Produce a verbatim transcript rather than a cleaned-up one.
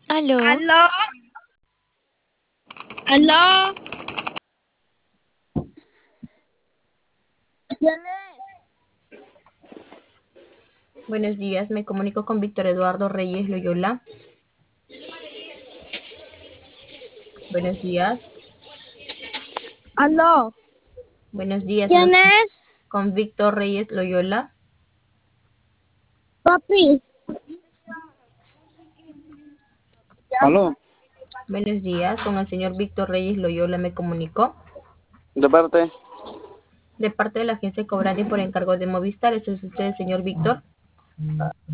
¿Aló? ¿Aló? ¿Aló? ¿Quién es? Buenos días, me comunico con Víctor Eduardo Reyes Loyola. Buenos días. ¿Aló? Buenos días, hablo ¿Quién es? con Víctor Reyes Loyola. Papi. ¿Aló? Buenos días, con el señor Víctor Reyes Loyola me comunicó. ¿De parte? De parte de la agencia Cobrante por encargo de Movistar, ¿ese es usted, señor Víctor?